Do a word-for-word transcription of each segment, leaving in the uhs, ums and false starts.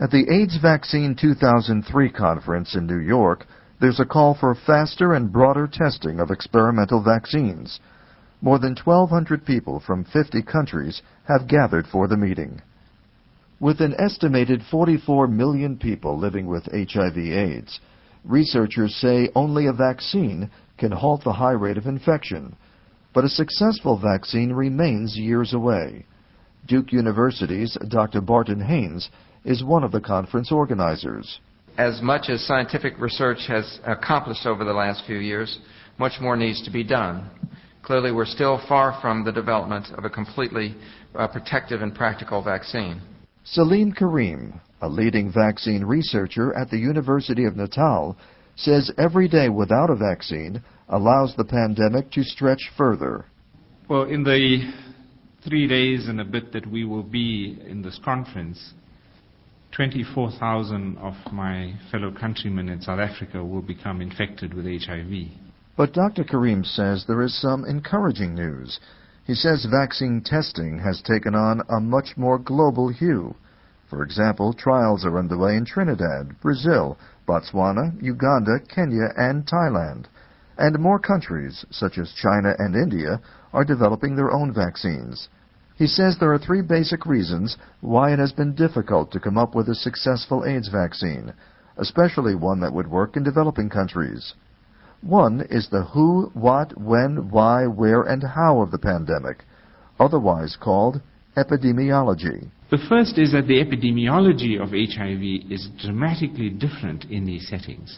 At the AIDS Vaccine two thousand three conference in New York, there's a call for faster and broader testing of experimental vaccines. More than twelve hundred people from fifty countries have gathered for the meeting. With an estimated forty-four million people living with H I V AIDS, researchers say only a vaccine can halt the high rate of infection, but a successful vaccine remains years away. Duke University's Doctor Barton Haynes is one of the conference organizers. As much as scientific research has accomplished over the last few years, much more needs to be done. Clearly, we're still far from the development of a completely uh, protective and practical vaccine. Salim Karim, a leading vaccine researcher at the University of Natal, says every day without a vaccine allows the pandemic to stretch further. Well, in the three days and a bit that we will be in this conference, twenty-four thousand of my fellow countrymen in South Africa will become infected with H I V. But Doctor Karim says there is some encouraging news. He says vaccine testing has taken on a much more global hue. For example, trials are underway in Trinidad, Brazil, Botswana, Uganda, Kenya, and Thailand. And more countries, such as China and India, are developing their own vaccines. He says there are three basic reasons why it has been difficult to come up with a successful AIDS vaccine, especially one that would work in developing countries. One is the who, what, when, why, where, and how of the pandemic, otherwise called epidemiology. The first is that the epidemiology of H I V is dramatically different in these settings.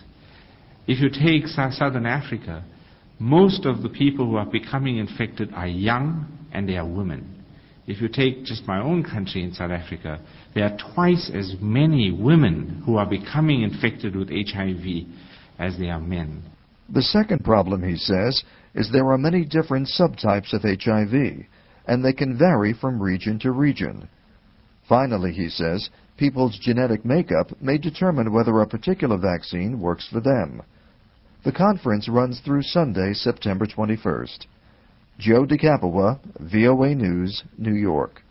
If you take Southern Africa, most of the people who are becoming infected are young and they are women. If you take just my own country in South Africa, there are twice as many women who are becoming infected with H I V as there are men. The second problem, he says, is there are many different subtypes of H I V, and they can vary from region to region. Finally, he says, people's genetic makeup may determine whether a particular vaccine works for them. The conference runs through Sunday, September twenty-first. Joe DeCapua, V O A News, New York.